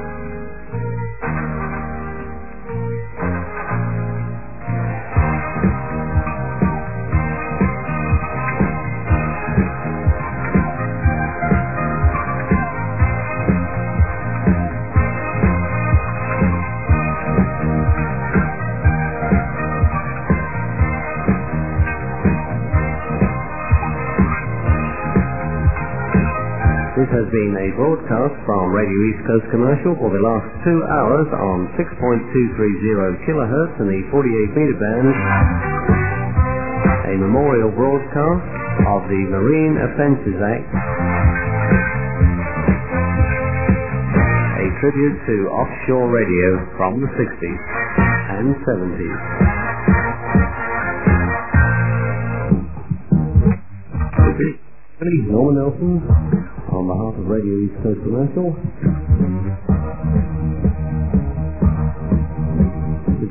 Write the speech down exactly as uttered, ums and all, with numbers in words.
This has been a broadcast from Radio East Coast Commercial for the last two hours on six point two three zero kilohertz in the forty-eight meter band, a memorial broadcast of the Marine Offences Act, a tribute to offshore radio from the sixties and seventies. Norman Nelson on behalf of Radio East Coast Commercial.